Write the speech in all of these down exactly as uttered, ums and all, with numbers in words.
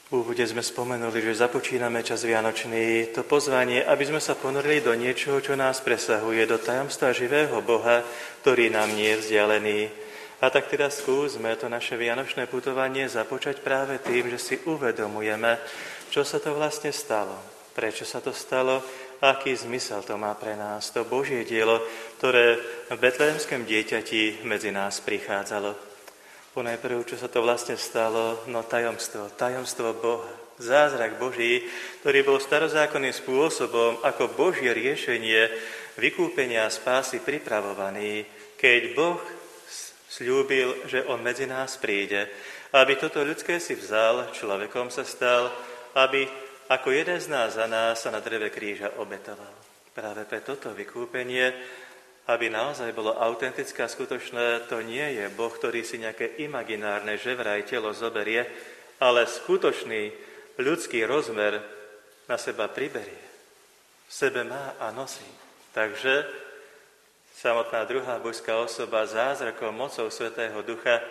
V úvode sme spomenuli, že započíname čas vianočný, to pozvanie, aby sme sa ponorili do niečoho, čo nás presahuje, do tajomstva živého Boha, ktorý nám nie je vzdialený. A tak teda skúsme to naše vianočné putovanie započať práve tým, že si uvedomujeme, čo sa to vlastne stalo, prečo sa to stalo, aký zmysel to má pre nás, to Božie dielo, ktoré v betlehemskom dieťati medzi nás prichádzalo. Ponajprv, čo sa to vlastne stalo, no tajomstvo, tajomstvo Boha, zázrak Boží, ktorý bol starozákonným spôsobom ako Božie riešenie vykúpenia a spásy pripravovaný, keď Boh sľúbil, že On medzi nás príde, aby toto ľudské si vzal, človekom sa stal, aby ako jeden z nás za nás sa na dreve kríža obetoval. Práve pre toto vykúpenie, aby naozaj bolo autentické a skutočné, to nie je Boh, ktorý si nejaké imaginárne že vraj telo zoberie, ale skutočný ľudský rozmer na seba priberie. V sebe má a nosí. Takže samotná druhá božská osoba zázrakom mocou Svätého Ducha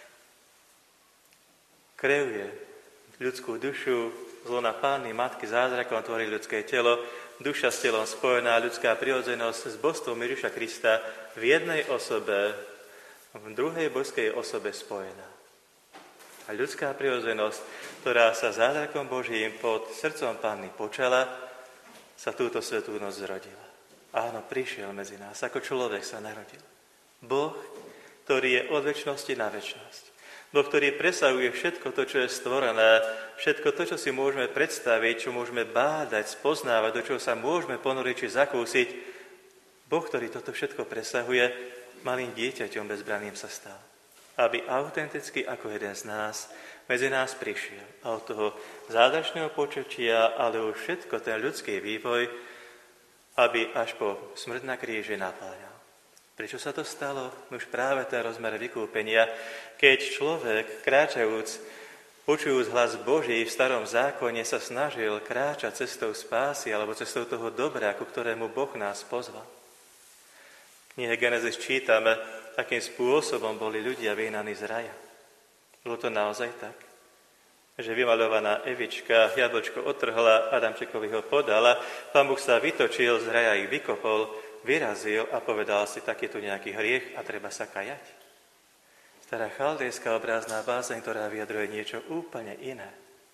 kreuje ľudskú dušu, zlona Panny Matky zázrakom tvorí ľudské telo, duša s telom spojená, ľudská prirodzenosť s božstvom Ježiša Krista v jednej osobe, v druhej božskej osobe spojená. A ľudská prirodzenosť, ktorá sa zázrakom Božím pod srdcom Panny počala, sa túto svätú noc zrodila. Áno, prišiel medzi nás, ako človek sa narodil. Boh, ktorý je od večnosti na večnosť. Boh, ktorý presahuje všetko to, čo je stvorené, všetko to, čo si môžeme predstaviť, čo môžeme bádať, spoznávať, do čoho sa môžeme ponoriť či zakúsiť. Boh, ktorý toto všetko presahuje, malým dieťaťom bezbranným sa stal. Aby autenticky ako jeden z nás medzi nás prišiel. A od toho zázračného počutia, ale už všetko ten ľudský vývoj, aby až po smrť na kríži napáľal. Prečo sa to stalo? Už práve ten rozmer vykúpenia, keď človek, kráčajúc, počujúc hlas Boží v starom zákone, sa snažil kráčať cestou spásy alebo cestou toho dobra, ku ktorému Boh nás pozval. V knihe Genesis čítame, akým spôsobom boli ľudia vyhnaní z raja. Bolo to naozaj tak, že vymaľovaná Evička jablčko otrhla, Adamčekovi ho podala, Pán Boh sa vytočil, z raja ich vykopol, vyrazil a povedal si, tak je tu nejaký hriech a treba sa kajať. Stará chaldejská obrázná bázeň, ktorá vyjadruje niečo úplne iné.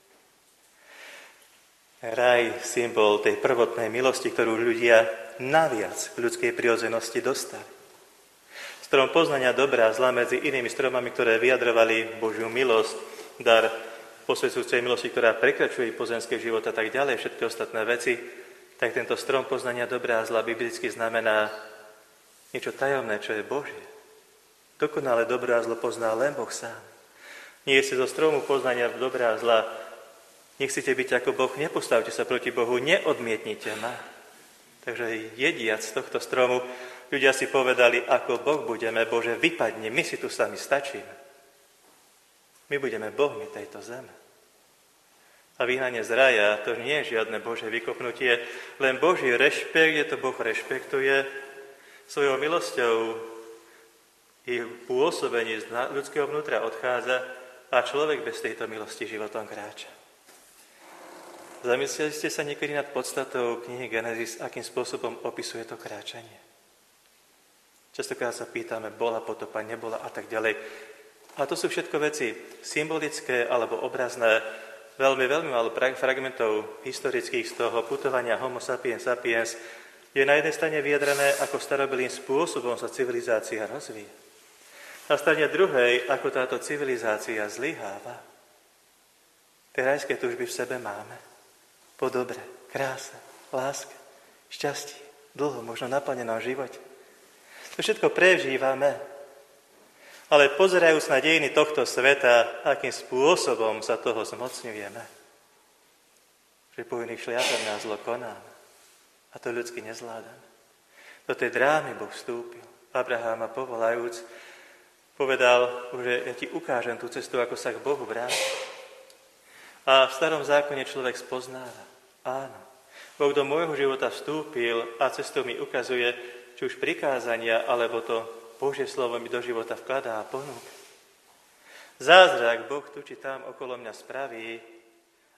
Raj, symbol tej prvotnej milosti, ktorú ľudia naviac v ľudskej prirodzenosti dostali. Strom poznania dobra a zla medzi inými stromami, ktoré vyjadrovali Božiu milosť, dar posvedzujúcej milosti, ktorá prekračuje pozemský život a tak ďalej, všetky ostatné veci, tak tento strom poznania dobra a zla biblicky znamená niečo tajomné, čo je Božie. Dokonale dobré a zlo pozná len Boh sám. Nie ste zo stromu poznania dobra a zla. Nechcete byť ako Boh, nepostavte sa proti Bohu, neodmietnite ma. Takže jediac z tohto stromu, ľudia si povedali, ako Boh budeme, Bože, vypadni, my si tu sami stačíme. My budeme Bohmi tejto zeme. A vyhnanie z raja, to nie je žiadne Božie vykopnutie, len Boží rešpekt, je to Boh rešpektuje svojou milosťou, ich pôsobenie z ľudského vnútra odchádza a človek bez tejto milosti životom kráča. Zamysleli ste sa niekedy nad podstatou knihy Genesis, akým spôsobom opisuje to kráčanie? Častokrát sa pýtame, bola potopa, nebola a tak ďalej. A to sú všetko veci symbolické alebo obrazné. Veľmi, veľmi málo fragmentov historických z toho putovania Homo sapiens sapiens je na jednej strane vyjadrené, ako starobylým spôsobom sa civilizácia rozvíja. Na strane druhej, ako táto civilizácia zlyháva. Tie rajské túžby v sebe máme. Po dobre, kráse, láske, šťastie, dlho, možno naplnenom živote. To všetko prežívame. Ale pozerajúc na dejiny tohto sveta, akým spôsobom sa toho zmocňujeme, že po iných šliapem nás zlo konáme a to ľudsky nezvládame. Do tej drámy Boh vstúpil. Abraháma povolajúc, povedal, že ja ti ukážem tú cestu, ako sa k Bohu vráti. A v starom zákone človek spoznáva. Áno, Boh do môjho života vstúpil a cestou mi ukazuje, či už prikázania, alebo to Božie slovo mi do života vkladá a ponúka. Zázrak Boh tu či tam okolo mňa spraví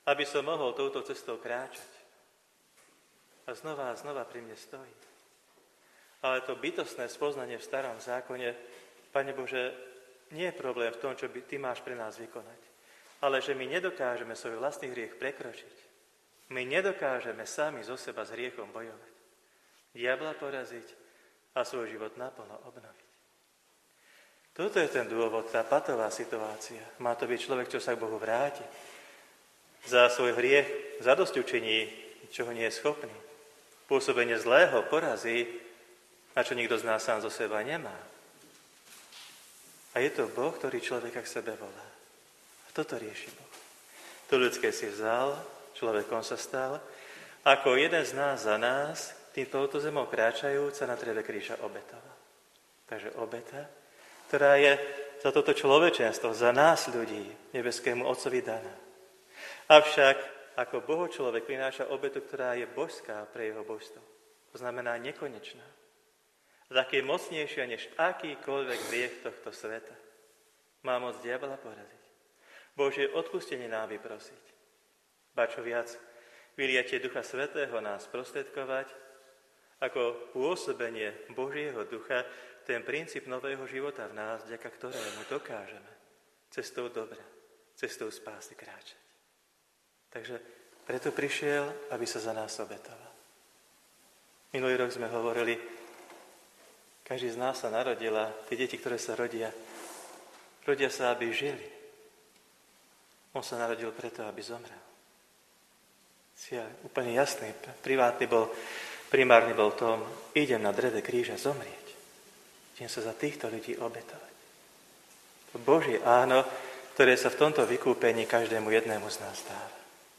aby som mohol touto cestou kráčať. A znova a znova pri mne stojí. Ale to bytostné spoznanie v starom zákone, Pane Bože, nie je problém v tom, čo by Ty máš pre nás vykonať, ale že my nedokážeme svoj vlastný hriech prekročiť. My nedokážeme sami zo seba s hriechom bojovať. Diabla poraziť a svoj život naplno obnoviť. Toto je ten dôvod, tá patová situácia. Má to byť človek, čo sa k Bohu vráti. Za svoj hriech zadosťučiní, čoho nie je schopný. Pôsobenie zlého porazí, na čo nikto z nás sám zo seba nemá. A je to Boh, ktorý človeka k sebe volá. A toto rieši Boh. To ľudské si vzal, človekom sa stal, ako jeden z nás za nás, tým touto zemou kráčajúca na trebe kríža obetoval. Takže obeta, ktorá je za toto človečenstvo, za nás ľudí, nebeskému Otcovi daná. Avšak ako Boho človek prináša obetu, ktorá je božská pre jeho božstvo. To znamená nekonečná. Taký mocnejšia než akýkoľvek hriech tohto sveta. Má moc diabla poraziť. Božie odpustenie nám vyprosiť. Ba čo viac, vyliatie Ducha Svätého nás prostredkovať, ako pôsobenie Božieho Ducha, ten princíp nového života v nás, vďaka ktorému dokážeme cestou dobra, cestou spásy kráčať. Takže preto prišiel, aby sa za nás obetoval. Minulý rok sme hovorili, každý z nás sa narodil a tie deti, ktoré sa rodia, rodia sa, aby žili. On sa narodil preto, aby zomrel. Cieľ úplne jasný, privátny bol, primárny bol tom, idem na dreve kríža zomrieť. Idem sa za týchto ľudí obetovať. To Božie áno, ktoré sa v tomto vykúpení každému jednému z nás dáva.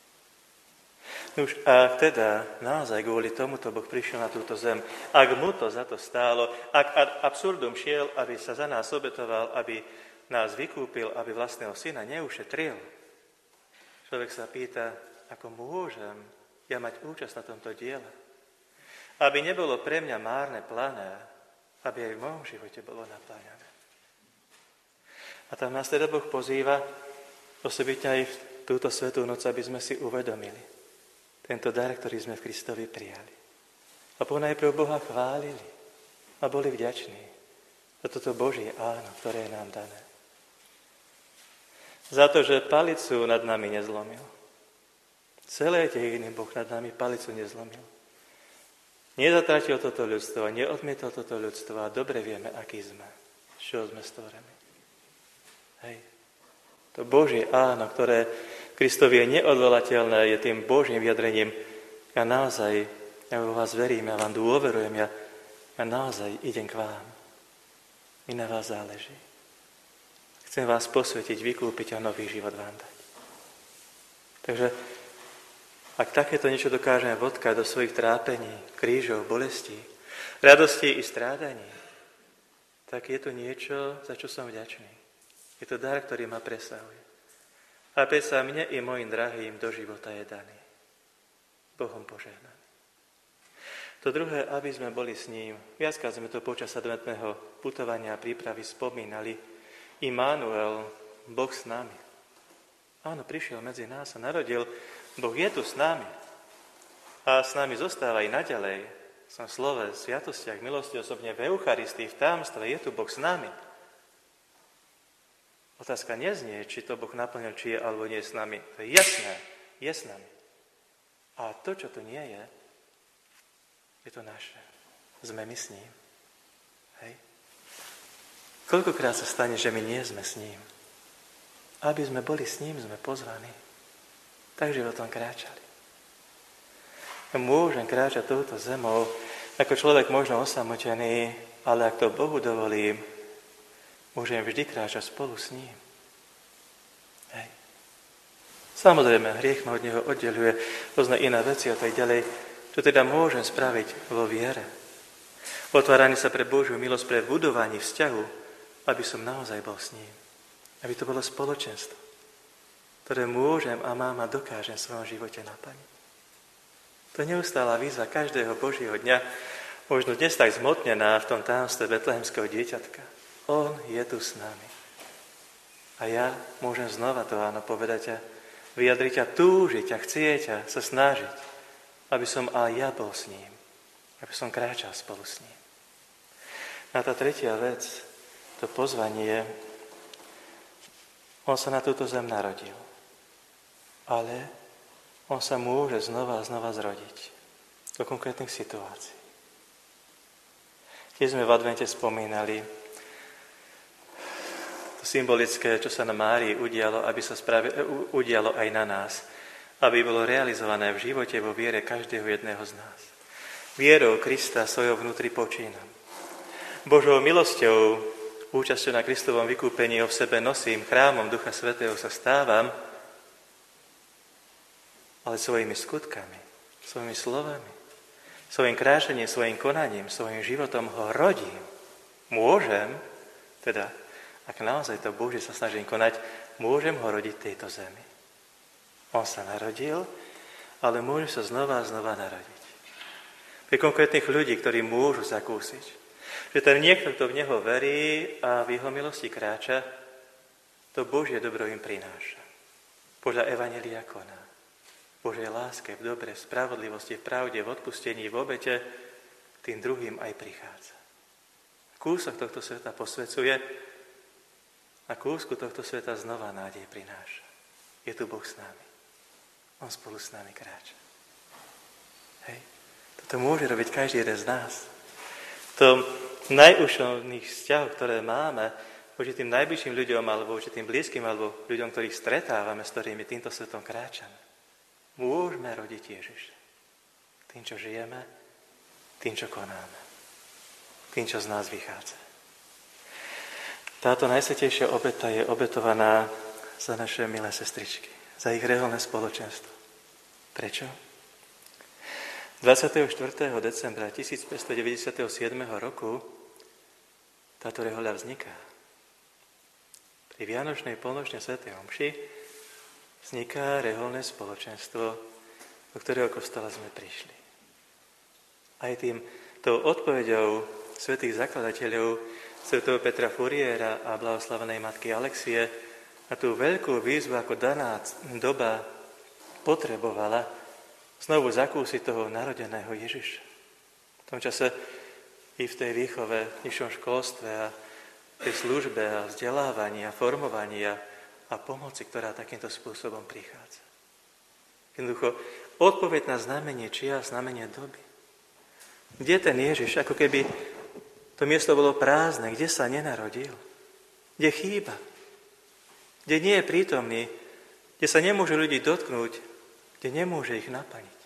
Už a teda naozaj kvôli tomuto Boh prišiel na túto zem. Ak mu to za to stálo, ak ad absurdum šiel, aby sa za nás obetoval, aby nás vykúpil, aby vlastného syna neušetril, človek sa pýta, ako môžem ja mať účasť na tomto diele. Aby nebolo pre mňa márne plané, aby aj v mojom živote bolo napláňané. A tam nás teda Boh pozýva osobitne aj v túto svätú noc, aby sme si uvedomili tento dar, ktorý sme v Kristovi prijali. A ponajprv Boha chválili a boli vďační za toto Božie áno, ktoré je nám dané. Za to, že palicu nad nami nezlomil. Celé dejiny Boh nad nami palicu nezlomil. Nezatratil toto ľudstvo, neodmietol toto ľudstvo a dobre vieme, aký sme, z čoho sme stvorení. Hej. To Božie áno, ktoré Kristovi je neodvolateľné, je tým Božím vyjadrením. Ja naozaj, ja vo vás verím, ja vám dôverujem, ja, ja naozaj idem k vám. Mi na vás záleží. Chcem vás posvetiť, vykúpiť a nový život vám dať. Takže, ak takéto niečo dokážeme vodkať do svojich trápení, krížov, bolestí, radostí i strádaní, tak je to niečo, za čo som vďačný. Je to dar, ktorý ma presahuje. A predsa mne i mojim drahým do života je daný. Bohom požehnaný. To druhé, aby sme boli s ním. Viackrát sme to počas adventného putovania a prípravy spomínali. Immanuel, Boh s nami. Áno, prišiel medzi nás a narodil. Boh je tu s nami. A s nami zostáva i naďalej. Som v slove, v sviatostiach, milosti, osobne v Eucharistii, v támstve. Je tu Boh s nami. Otázka neznie, či to Boh naplnil, či je alebo nie je s nami. To je jasné, je s nami. A to, čo to nie je, je to naše. Sme my s ním. Hej? Koľkokrát sa stane, že my nie sme s ním. Aby sme boli s ním, sme pozvaní. Tak životom kráčali. Môžem kráčať touto zemou, ako človek možno osamotený, ale ak to Bohu dovolím, môžem vždy kráčať spolu s ním. Hej. Samozrejme, hriech ma od neho oddeľuje, rôzne iné veci a tak ďalej, čo teda môžem spraviť vo viere. Otváranie sa pre Božiu milosť, pre budovanie vzťahu, aby som naozaj bol s ním. Aby to bolo spoločenstvo, ktoré môžem a mám a dokážem v svojom živote naplniť. To je neustála výzva každého Božieho dňa, možno dnes tak zmotnená v tom tajomstve betlehemského dieťatka. On je tu s nami. A ja môžem znova to áno povedať a vyjadriť a túžiť a chcieť a sa snažiť, aby som aj ja bol s ním, aby som kráčal spolu s ním. A tá tretia vec, to pozvanie, on sa na túto zem narodil, ale on sa môže znova a znova zrodiť do konkrétnych situácií. Keď sme v advente spomínali to symbolické, čo sa na Márii udialo, aby sa spravi, udialo aj na nás, aby bolo realizované v živote vo viere každého jedného z nás. Vierou Krista svojho vnútri počínam. Božou milosťou, účasťou na Kristovom vykúpení ho v sebe nosím, chrámom Ducha Svätého sa stávam, ale svojimi skutkami, svojimi slovami, svojim kráčaním, svojim konaním, svojim životom ho rodím. Môžem, teda, ak naozaj to Bože sa snažím konať, môžem ho rodiť tejto zemi. On sa narodil, ale môže sa znova a znova narodiť. Pre konkrétnych ľudí, ktorí môžu zakúsiť, že ten niekto, kto v neho verí a v jeho milosti kráča, to Božie dobro im prináša. Podľa Evanjelia koná. Božej láske, v dobre, v spravodlivosti, v pravde, v odpustení, v obete, tým druhým aj prichádza. Kúsok tohto sveta posvecuje a kúsku tohto sveta znova nádej prináša. Je tu Boh s nami. On spolu s nami kráča. Hej. Toto môže robiť každý jeden z nás. V tom najúžších vzťahoch, ktoré máme voči tým najbližším ľuďom, alebo voči tým blízkym, alebo ľuďom, ktorých stretávame, s ktorými týmto svetom kráčame, môžeme rodiť Ježiša. Tým, čo žijeme, tým, čo konáme. Tým, čo z nás vychádza. Táto najsvätejšia obeta je obetovaná za naše milé sestričky, za ich reholné spoločenstvo. Prečo? dvadsiateho štvrtého decembra tisícpäťstodeväťdesiatsedem roku táto rehoľa vzniká. Pri Vianočnej polnočnej svätej omši vzniká reholné spoločenstvo, do ktorého kostola sme prišli. Aj tým, tou odpoveďou svätých zakladateľov, svätého Petra Furiera a blahoslavenej matky Alexie, na tú veľkú výzvu, ako daná doba potrebovala znovu zakúsiť toho narodeného Ježiša. V tom čase i v tej výchove, v nižšom školstve a tej službe a vzdelávaní a formovaní a a pomoci, ktorá takýmto spôsobom prichádza. Jednoducho, odpoveď na znamenie čia, znamenie doby. Kde ten Ježiš, ako keby to miesto bolo prázdne, kde sa nenarodil, kde chýba, kde nie je prítomný, kde sa nemôže ľudí dotknúť, kde nemôže ich naplniť.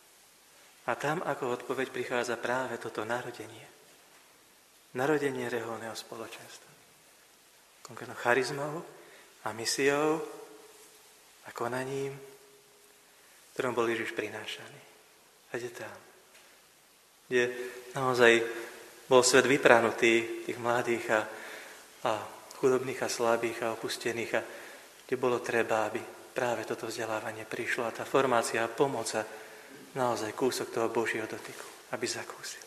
A tam ako odpoveď prichádza práve toto narodenie. Narodenie reholného spoločenstva. Konkrétno charizmou a misiou a konaním, ktorom bol Ježiš prinášaný. A kde tam? Kde naozaj bol svet vypráhnutý tých mladých a, a chudobných a slabých a opustených a kde bolo treba, aby práve toto vzdelávanie prišlo a tá formácia a pomoc a naozaj kúsok toho Božieho dotyku, aby zakúsili.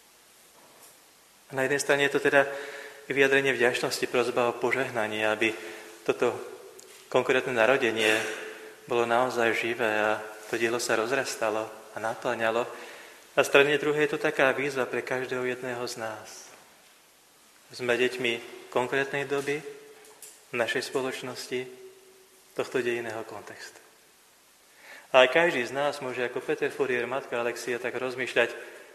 A na jednej strane je to teda vyjadrenie vďačnosti, prosba o požehnanie, aby toto konkrétne narodenie bolo naozaj živé a to dielo sa rozrastalo a naplňalo. Na strane druhej je to taká výzva pre každého jedného z nás. Sme deťmi konkrétnej doby, našej spoločnosti, tohto dejinného kontextu. A aj každý z nás môže ako Peter Furier, matka Alexia, tak rozmýšľať,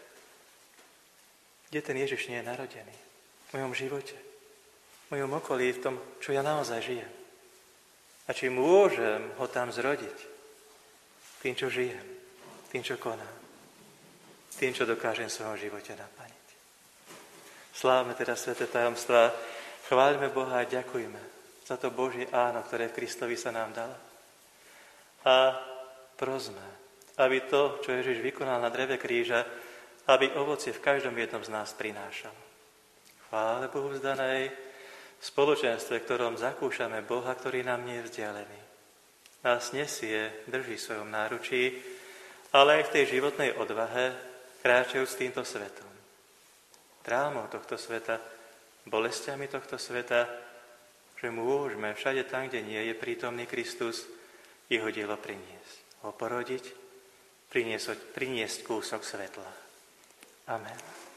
kde ten Ježiš nie je narodený v mojom živote, v mojom okolí, v tom, čo ja naozaj žijem. A či môžem ho tam zrodiť tým, čo žijem, tým, čo konám, tým, čo dokážem v svojom živote naplniť. Slávme teda sväté tajomstvá, chváľme Boha a ďakujme za to Božie áno, ktoré v Kristovi sa nám dalo. A prosme, aby to, čo Ježiš vykonal na dreve kríža, aby ovocie v každom jednom z nás prinášalo. Chvále Bohu vzdanej, v spoločenstve, ktorom zakúšame Boha, ktorý nám nie je vzdialený. Nás nesie, drží v svojom náručí, ale aj v tej životnej odvahe kráčajú s týmto svetom. Drámou tohto sveta, bolestiami tohto sveta, že môžeme všade tam, kde nie je prítomný Kristus, jeho dielo priniesť. Ho porodiť, priniesť, priniesť kúsok svetla. Amen.